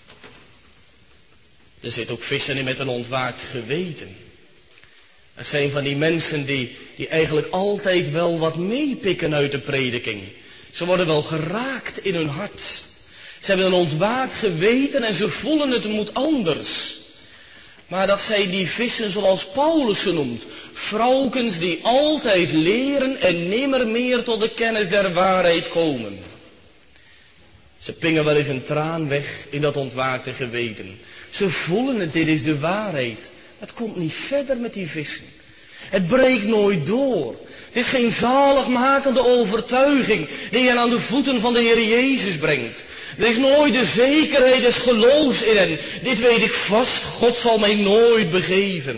Er zitten ook vissen in met een ontwaakt geweten. Er zijn van die mensen die, die eigenlijk altijd wel wat meepikken uit de prediking. Ze worden wel geraakt in hun hart. Ze hebben een ontwaakt geweten en ze voelen het moet anders. Maar dat zijn die vissen zoals Paulus ze noemt. Vrouwkens die altijd leren en nimmer meer tot de kennis der waarheid komen. Ze pingen wel eens een traan weg in dat ontwaakte geweten. Ze voelen het, dit is de waarheid. Het komt niet verder met die vissen. Het breekt nooit door. Het is geen zaligmakende overtuiging die hen aan de voeten van de Heer Jezus brengt. Er is nooit de zekerheid des geloofs in hen. Dit weet ik vast, God zal mij nooit begeven.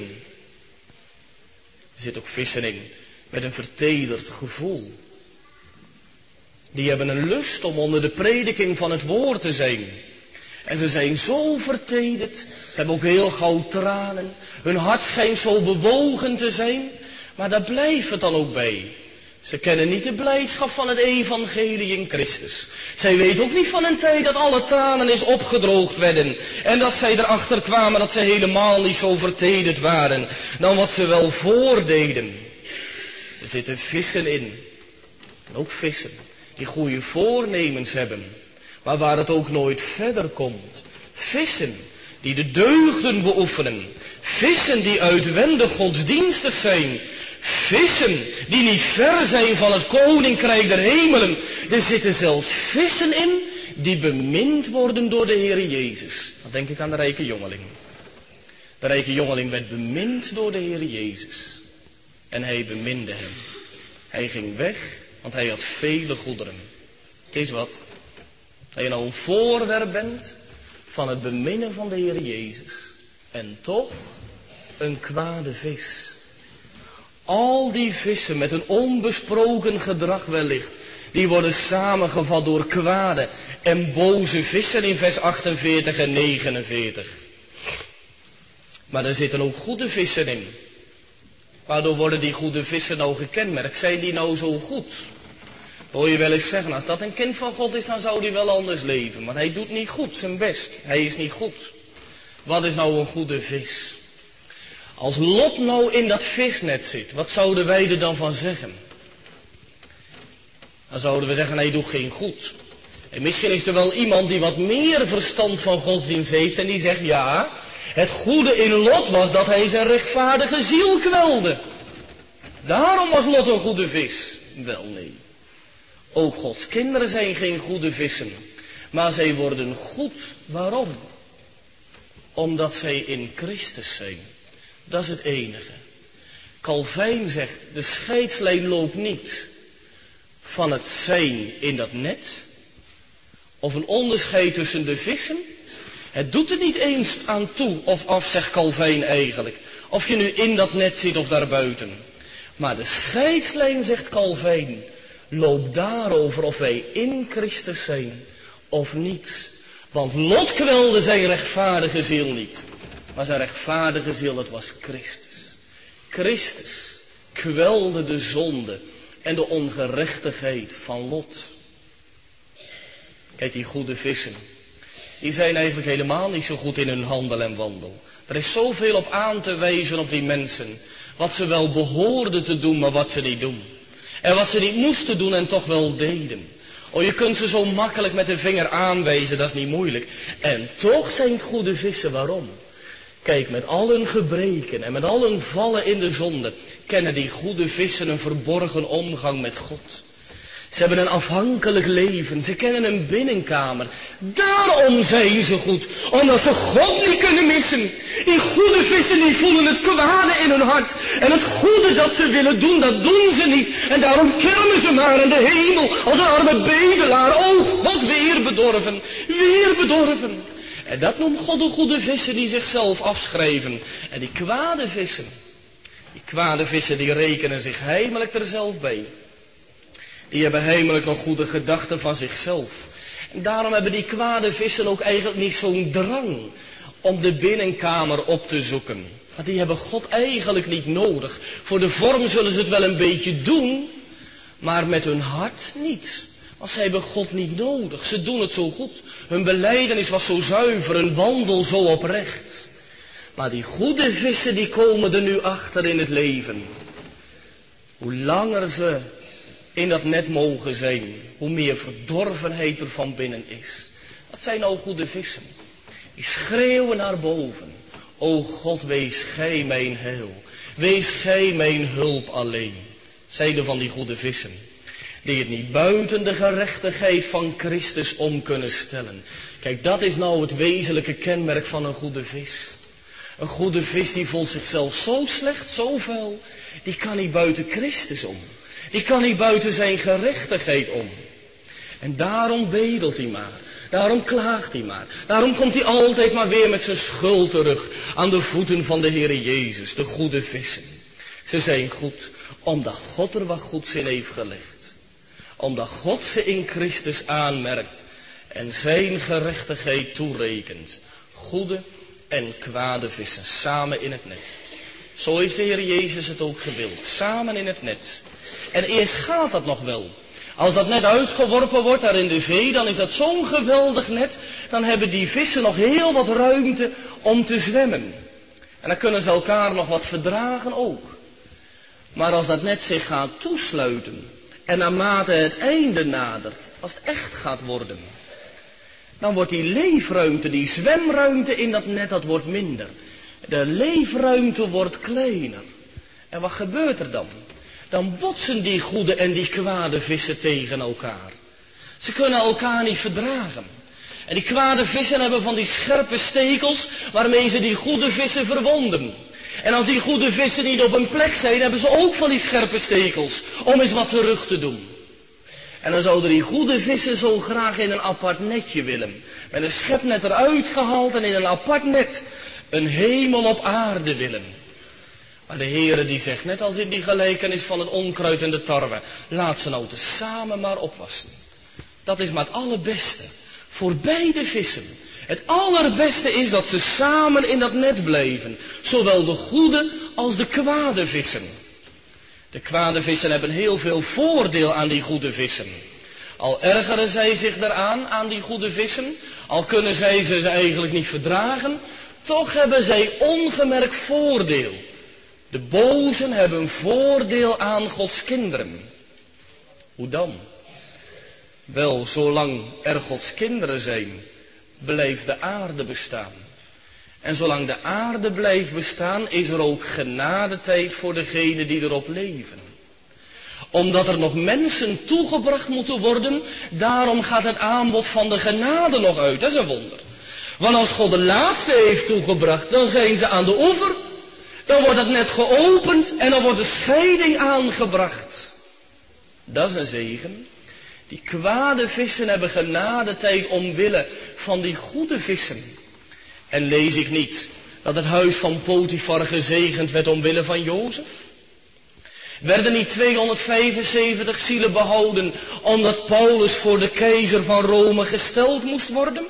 Er zit ook vissen in met een vertederd gevoel. Die hebben een lust om onder de prediking van het woord te zijn. En ze zijn zo vertederd. Ze hebben ook heel gauw tranen. Hun hart schijnt zo bewogen te zijn. Maar daar blijft het dan ook bij. Ze kennen niet de blijdschap van het evangelie in Christus. Zij weten ook niet van een tijd dat alle tranen eens opgedroogd werden. En dat zij erachter kwamen dat ze helemaal niet zo vertederd waren. Dan wat ze wel voordeden. Er zitten vissen in. En ook vissen die goede voornemens hebben. Maar waar het ook nooit verder komt. Vissen die de deugden beoefenen. Vissen die uitwendig godsdienstig zijn. Vissen die niet ver zijn van het koninkrijk der hemelen. Er zitten zelfs vissen in die bemind worden door de Heer Jezus. Dan denk ik aan de rijke jongeling. De rijke jongeling werd bemind door de Heer Jezus. En hij beminde hem. Hij ging weg, want hij had vele goederen. Het is wat. Dat je nou een voorwerp bent van het beminnen van de Heer Jezus. En toch een kwade vis. Al die vissen met een onbesproken gedrag wellicht. Die worden samengevat door kwade en boze vissen in vers achtenveertig en negenenveertig. Maar er zitten ook goede vissen in. Waardoor worden die goede vissen nou gekenmerkt? Zijn die nou zo goed? Hoor je wel eens zeggen, als dat een kind van God is, dan zou hij wel anders leven. Maar hij doet niet goed, zijn best. Hij is niet goed. Wat is nou een goede vis? Als Lot nou in dat visnet zit, wat zouden wij er dan van zeggen? Dan zouden we zeggen, hij doet geen goed. En misschien is er wel iemand die wat meer verstand van godsdienst heeft en die zegt, ja, het goede in Lot was dat hij zijn rechtvaardige ziel kwelde. Daarom was Lot een goede vis. Wel nee. Ook Gods kinderen zijn geen goede vissen. Maar zij worden goed. Waarom? Omdat zij in Christus zijn. Dat is het enige. Calvijn zegt, de scheidslijn loopt niet van het zijn in dat net. Of een onderscheid tussen de vissen. Het doet er niet eens aan toe of af, zegt Calvijn eigenlijk. Of je nu in dat net zit of daarbuiten. Maar de scheidslijn, zegt Calvijn, loopt daarover of wij in Christus zijn of niet. Want Lot kwelde zijn rechtvaardige ziel niet. Maar zijn rechtvaardige ziel, het was Christus. Christus kwelde de zonde en de ongerechtigheid van Lot. Kijk, die goede vissen, die zijn eigenlijk helemaal niet zo goed in hun handel en wandel. Er is zoveel op aan te wijzen op die mensen. Wat ze wel behoorden te doen, maar wat ze niet doen. En wat ze niet moesten doen en toch wel deden. Oh, je kunt ze zo makkelijk met de vinger aanwijzen, dat is niet moeilijk. En toch zijn het goede vissen, waarom? Kijk, met al hun gebreken en met al hun vallen in de zonde, kennen die goede vissen een verborgen omgang met God. Ze hebben een afhankelijk leven, ze kennen een binnenkamer. Daarom zijn ze goed, omdat ze God niet kunnen missen. Die goede vissen die voelen het kwade in hun hart. En het goede dat ze willen doen, dat doen ze niet. En daarom kermen ze maar in de hemel als een arme bedelaar. O God, weer bedorven, weer bedorven. En dat noemt God de goede vissen die zichzelf afschrijven. En die kwade vissen, die kwade vissen die rekenen zich heimelijk er zelf bij. Die hebben heimelijk nog goede gedachten van zichzelf. En daarom hebben die kwade vissen ook eigenlijk niet zo'n drang om de binnenkamer op te zoeken. Want die hebben God eigenlijk niet nodig. Voor de vorm zullen ze het wel een beetje doen, maar met hun hart niet. Want ze hebben God niet nodig. Ze doen het zo goed. Hun belijdenis was zo zuiver, hun wandel zo oprecht. Maar die goede vissen die komen er nu achter in het leven. Hoe langer ze in dat net mogen zijn, hoe meer verdorvenheid er van binnen is. Dat zijn nou goede vissen. Die schreeuwen naar boven. O God, wees gij mijn heil. Wees gij mijn hulp alleen. Zeiden van die goede vissen. Die het niet buiten de gerechtigheid van Christus om kunnen stellen. Kijk, dat is nou het wezenlijke kenmerk van een goede vis. Een goede vis die voelt zichzelf zo slecht, zo vuil. Die kan niet buiten Christus om. Die kan niet buiten zijn gerechtigheid om. En daarom bedelt hij maar. Daarom klaagt hij maar. Daarom komt hij altijd maar weer met zijn schuld terug aan de voeten van de Heere Jezus, de goede vissen. Ze zijn goed, omdat God er wat goeds in heeft gelegd. Omdat God ze in Christus aanmerkt en zijn gerechtigheid toerekent. Goede en kwade vissen, samen in het net. Zo heeft de Heer Jezus het ook gewild, samen in het net. En eerst gaat dat nog wel. Als dat net uitgeworpen wordt daar in de zee, dan is dat zo'n geweldig net. Dan hebben die vissen nog heel wat ruimte om te zwemmen. En dan kunnen ze elkaar nog wat verdragen ook. Maar als dat net zich gaat toesluiten, en naarmate het einde nadert, als het echt gaat worden, dan wordt die leefruimte, die zwemruimte in dat net, dat wordt minder. De leefruimte wordt kleiner. En wat gebeurt er dan? Dan botsen die goede en die kwade vissen tegen elkaar. Ze kunnen elkaar niet verdragen. En die kwade vissen hebben van die scherpe stekels waarmee ze die goede vissen verwonden. En als die goede vissen niet op een plek zijn, hebben ze ook van die scherpe stekels om eens wat terug te doen. En dan zouden die goede vissen zo graag in een apart netje willen. Met een schepnet eruit gehaald en in een apart net een hemel op aarde willen. Maar de Heere die zegt, net als in die gelijkenis van het onkruid en de tarwe, laat ze nou tezamen maar opwassen. Dat is maar het allerbeste voor beide vissen. Het allerbeste is dat ze samen in dat net blijven. Zowel de goede als de kwade vissen. De kwade vissen hebben heel veel voordeel aan die goede vissen. Al ergeren zij zich daaraan, aan die goede vissen, al kunnen zij ze eigenlijk niet verdragen, toch hebben zij ongemerkt voordeel. De bozen hebben voordeel aan Gods kinderen. Hoe dan? Wel, zolang er Gods kinderen zijn, blijft de aarde bestaan. En zolang de aarde blijft bestaan, is er ook genadetijd voor degenen die erop leven. Omdat er nog mensen toegebracht moeten worden, daarom gaat het aanbod van de genade nog uit. Dat is een wonder. Want als God de laatste heeft toegebracht, dan zijn ze aan de oever. Dan wordt het net geopend en dan wordt de scheiding aangebracht. Dat is een zegen. Die kwade vissen hebben genadetijd omwille van die goede vissen. En lees ik niet dat het huis van Potifar gezegend werd omwille van Jozef? Werden niet tweehonderdvijfenzeventig zielen behouden omdat Paulus voor de keizer van Rome gesteld moest worden?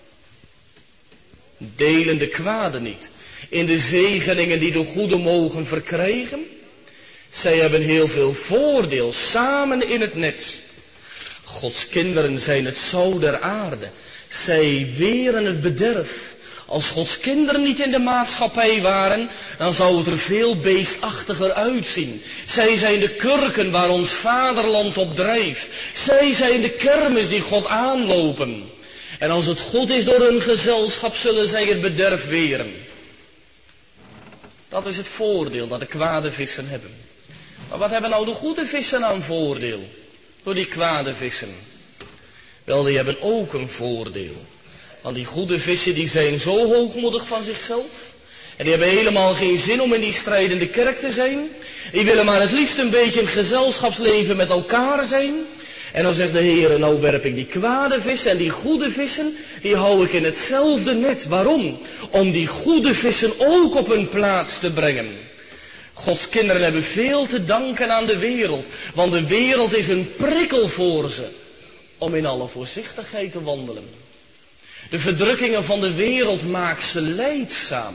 Delen de kwade niet in de zegeningen die de goede mogen verkrijgen? Zij hebben heel veel voordeel samen in het net. Gods kinderen zijn het zout der aarde. Zij weren het bederf. Als Gods kinderen niet in de maatschappij waren, dan zou het er veel beestachtiger uitzien. Zij zijn de kurken waar ons vaderland op drijft. Zij zijn de kermis die God aanlopen. En als het goed is door hun gezelschap, zullen zij het bederf weren. Dat is het voordeel dat de kwade vissen hebben. Maar wat hebben nou de goede vissen aan voordeel? Door die kwade vissen. Wel, die hebben ook een voordeel. Want die goede vissen die zijn zo hoogmoedig van zichzelf. En die hebben helemaal geen zin om in die strijdende kerk te zijn. Die willen maar het liefst een beetje in gezelschapsleven met elkaar zijn. En dan zegt de Heer, nou werp ik die kwade vissen en die goede vissen, die hou ik in hetzelfde net. Waarom? Om die goede vissen ook op hun plaats te brengen. Gods kinderen hebben veel te danken aan de wereld. Want de wereld is een prikkel voor ze om in alle voorzichtigheid te wandelen. De verdrukkingen van de wereld maken ze lijdzaam.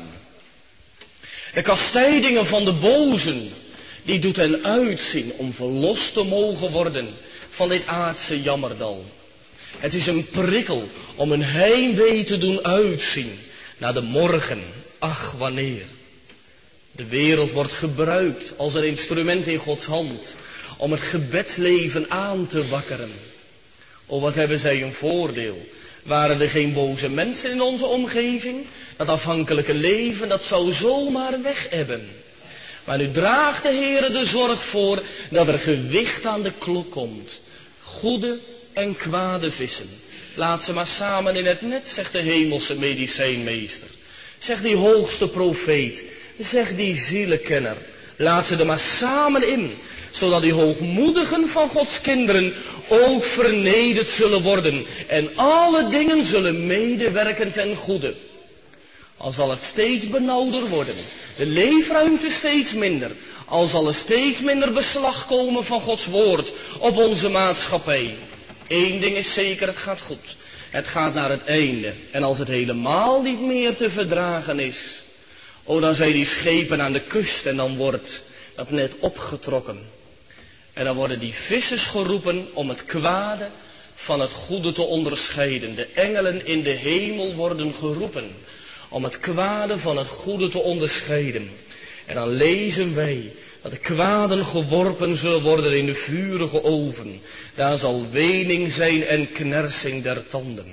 De kastijdingen van de bozen, die doet hen uitzien om verlost te mogen worden van dit aardse jammerdal. Het is een prikkel om een heimwee te doen uitzien naar de morgen, ach wanneer. De wereld wordt gebruikt als een instrument in Gods hand om het gebedsleven aan te wakkeren. O, wat hebben zij een voordeel. Waren er geen boze mensen in onze omgeving? Dat afhankelijke leven, dat zou zomaar weg ebben. Maar nu draagt de Heere de zorg voor dat er gewicht aan de klok komt. Goede en kwade vissen. Laat ze maar samen in het net, zegt de hemelse medicijnmeester. Zegt die hoogste profeet. Zegt die zielenkenner. Laat ze er maar samen in. Zodat die hoogmoedigen van Gods kinderen ook vernederd zullen worden. En alle dingen zullen medewerken ten goede. Al zal het steeds benauwder worden. De leefruimte steeds minder. Al zal er steeds minder beslag komen van Gods woord op onze maatschappij. Eén ding is zeker, het gaat goed. Het gaat naar het einde. En als het helemaal niet meer te verdragen is. Oh, dan zijn die schepen aan de kust en dan wordt dat net opgetrokken. En dan worden die vissers geroepen om het kwade van het goede te onderscheiden. De engelen in de hemel worden geroepen om het kwade van het goede te onderscheiden. En dan lezen wij dat de kwaden geworpen zullen worden in de vurige oven. Daar zal wening zijn en knersing der tanden.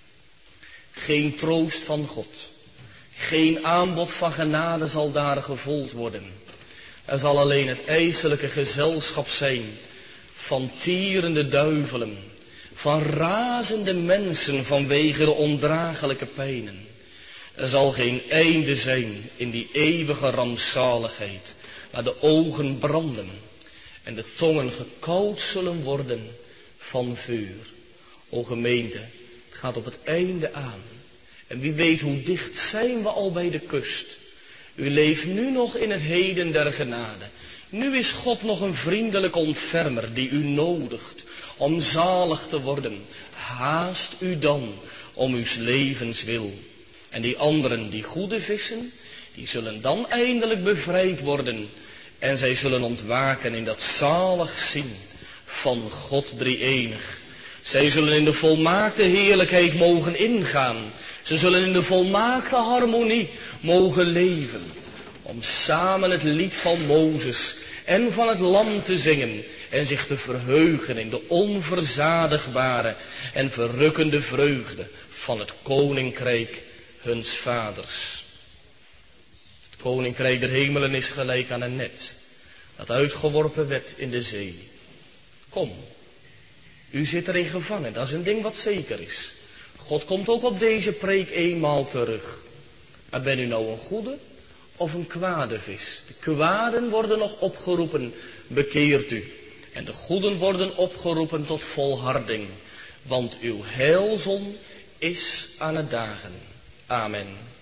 Geen troost van God. Geen aanbod van genade zal daar gevolgd worden. Er zal alleen het ijselijke gezelschap zijn van tierende duivelen, van razende mensen vanwege de ondraaglijke pijnen. Er zal geen einde zijn in die eeuwige rampzaligheid, waar de ogen branden en de tongen gekoud zullen worden van vuur. O gemeente, het gaat op het einde aan. En wie weet hoe dicht zijn we al bij de kust. U leeft nu nog in het heden der genade. Nu is God nog een vriendelijk ontfermer die u nodigt om zalig te worden. Haast u dan om uw levens wil. En die anderen, die goede vissen, die zullen dan eindelijk bevrijd worden. En zij zullen ontwaken in dat zalig zien van God drie-enig. Zij zullen in de volmaakte heerlijkheid mogen ingaan. Ze zullen in de volmaakte harmonie mogen leven. Om samen het lied van Mozes en van het Lam te zingen. En zich te verheugen in de onverzadigbare en verrukkende vreugde van het koninkrijk huns vaders. Het koninkrijk der hemelen is gelijk aan een net dat uitgeworpen werd in de zee. Kom, u zit erin gevangen, dat is een ding wat zeker is. God komt ook op deze preek eenmaal terug. Maar ben u nou een goede of een kwade vis? De kwaden worden nog opgeroepen, bekeert u. En de goeden worden opgeroepen tot volharding. Want uw heilzon is aan het dagen. Amen.